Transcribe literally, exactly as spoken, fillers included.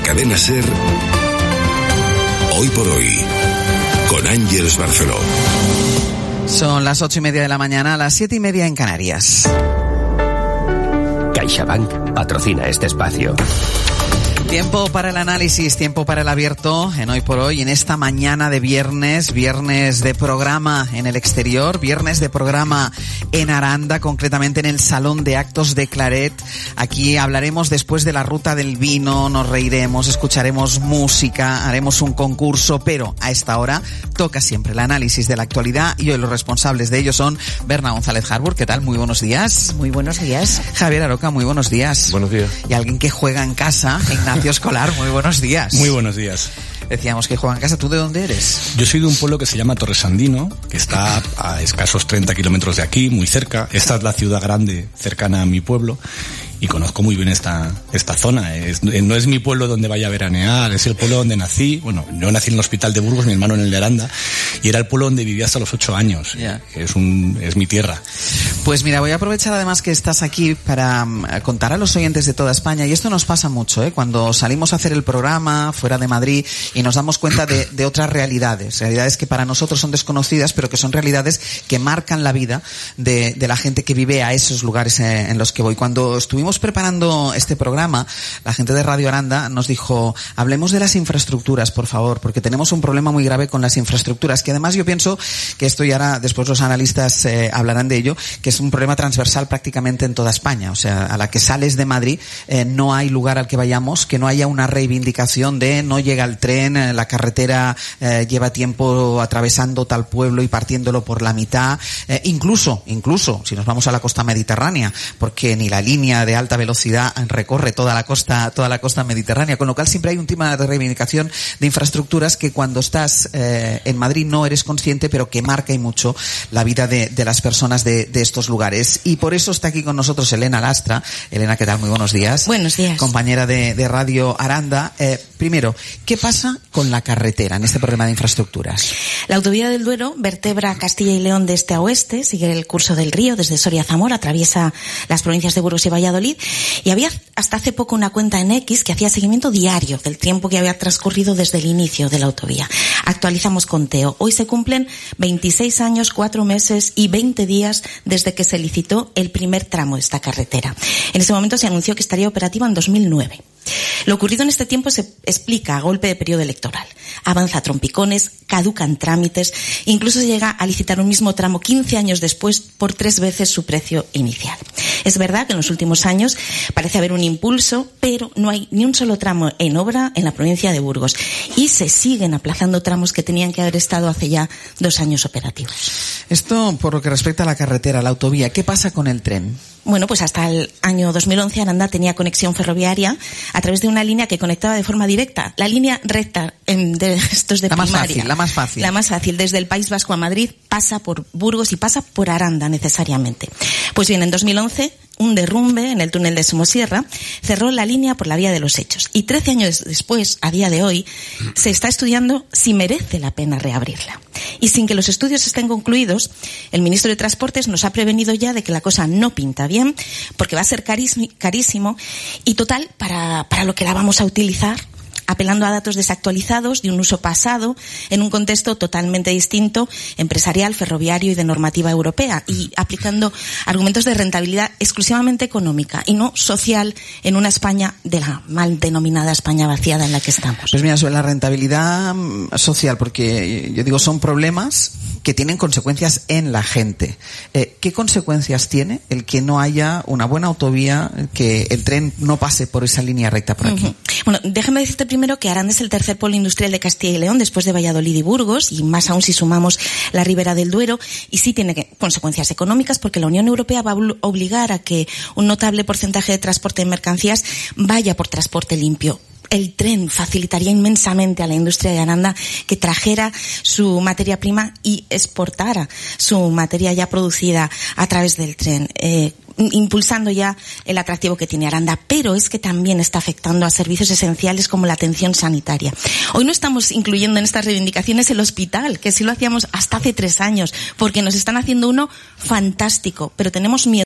cadena SER, Hoy por Hoy, con Ángeles Barceló. Son las ocho y media de la mañana, a las siete y media en Canarias. CaixaBank patrocina este espacio. Tiempo para el análisis, tiempo para el abierto en Hoy por Hoy, en esta mañana de viernes, viernes de programa en el exterior, viernes de programa en Aranda, concretamente en el Salón de Actos de Claret. Aquí hablaremos después de la ruta del vino, nos reiremos, escucharemos música, haremos un concurso, pero a esta hora toca siempre el análisis de la actualidad y hoy los responsables de ello son Berna González Harbour. ¿Qué tal? Muy buenos días. Muy buenos días. Javier Aroca, muy buenos días. Buenos días. Y alguien que juega en casa, Ignacio Escolar, muy buenos días. Muy buenos días. Decíamos que juega en casa. ¿Tú de dónde eres? Yo soy de un pueblo que se llama Torresandino, que está a escasos treinta kilómetros de aquí, muy cerca. Esta es la ciudad grande cercana a mi pueblo y conozco muy bien esta esta zona. Es, no es mi pueblo donde vaya a veranear, es el pueblo donde nací. Bueno, yo nací en el Hospital de Burgos, mi hermano en el de Aranda, y era el pueblo donde viví hasta los ocho años. Yeah. Es un es mi tierra. Pues mira, voy a aprovechar además que estás aquí para um, contar a los oyentes de toda España, y esto nos pasa mucho, ¿eh? Cuando salimos a hacer el programa fuera de Madrid y nos damos cuenta de, de otras realidades, realidades que para nosotros son desconocidas, pero que son realidades que marcan la vida de, de la gente que vive a esos lugares en, en los que voy. Cuando estuvimos preparando este programa, la gente de Radio Aranda nos dijo, hablemos de las infraestructuras, por favor, porque tenemos un problema muy grave con las infraestructuras, que además yo pienso que esto, y ahora después los analistas eh, hablarán de ello, que es un problema transversal prácticamente en toda España. O sea, a la que sales de Madrid eh, no hay lugar al que vayamos que no haya una reivindicación de no llega el tren, eh, la carretera eh, lleva tiempo atravesando tal pueblo y partiéndolo por la mitad, eh, incluso, incluso si nos vamos a la costa mediterránea, porque ni la línea de alta velocidad recorre toda la costa, toda la costa mediterránea, con lo cual siempre hay un tema de reivindicación de infraestructuras que cuando estás eh, en Madrid no eres consciente, pero que marca y mucho la vida de, de las personas de, de estos lugares. Y por eso está aquí con nosotros Elena Lastra. Elena, ¿qué tal? Muy buenos días. Buenos días. Compañera de, de Radio Aranda. Eh, primero, ¿qué pasa con la carretera en este problema de infraestructuras? La autovía del Duero vertebra Castilla y León de este a oeste, sigue el curso del río desde Soria a Zamora, atraviesa las provincias de Burgos y Valladolid, y había hasta hace poco una cuenta en X que hacía seguimiento diario del tiempo que había transcurrido desde el inicio de la autovía. Actualizamos conteo. Hoy se cumplen veintiséis años, cuatro meses y veinte días desde que se licitó el primer tramo de esta carretera. En ese momento se anunció que estaría operativa en dos mil nueve. Lo ocurrido en este tiempo se explica a golpe de periodo electoral. Avanza a trompicones, caducan trámites, incluso se llega a licitar un mismo tramo quince años después por tres veces su precio inicial. Es verdad que en los últimos años parece haber un impulso, pero no hay ni un solo tramo en obra en la provincia de Burgos y se siguen aplazando tramos que tenían que haber estado hace ya dos años operativos. Esto por lo que respecta a la carretera, la autovía. ¿Qué pasa con el tren? Bueno, pues hasta el año dos mil once Aranda tenía conexión ferroviaria a través de una línea que conectaba de forma directa. La línea recta en, de estos de la primaria. Más fácil, la más fácil. La más fácil. Desde el País Vasco a Madrid pasa por Burgos y pasa por Aranda necesariamente. Pues bien, en dos mil once un derrumbe en el túnel de Somosierra cerró la línea por la vía de los hechos. Y trece años después, a día de hoy, se está estudiando si merece la pena reabrirla. Y sin que los estudios estén concluidos, el ministro de Transportes nos ha prevenido ya de que la cosa no pinta bien, porque va a ser carísimo y total, para, para lo que la vamos a utilizar, apelando a datos desactualizados de un uso pasado en un contexto totalmente distinto, empresarial, ferroviario y de normativa europea, y aplicando argumentos de rentabilidad exclusivamente económica y no social en una España de la mal denominada España vaciada en la que estamos. Pues mira, sobre la rentabilidad social, porque yo digo, son problemas que tienen consecuencias en la gente. Eh, ¿Qué consecuencias tiene el que no haya una buena autovía, que el tren no pase por esa línea recta por aquí? Uh-huh. Bueno, déjame decirte primero que Aranda es el tercer polo industrial de Castilla y León después de Valladolid y Burgos, y más aún si sumamos la Ribera del Duero, y sí tiene que, consecuencias económicas, porque la Unión Europea va a obligar a que un notable porcentaje de transporte de mercancías vaya por transporte limpio. El tren facilitaría inmensamente a la industria de Aranda que trajera su materia prima y exportara su materia ya producida a través del tren, eh, impulsando ya el atractivo que tiene Aranda. Pero es que también está afectando a servicios esenciales como la atención sanitaria. Hoy no estamos incluyendo en estas reivindicaciones el hospital, que sí lo hacíamos hasta hace tres años, porque nos están haciendo uno fantástico, pero tenemos miedo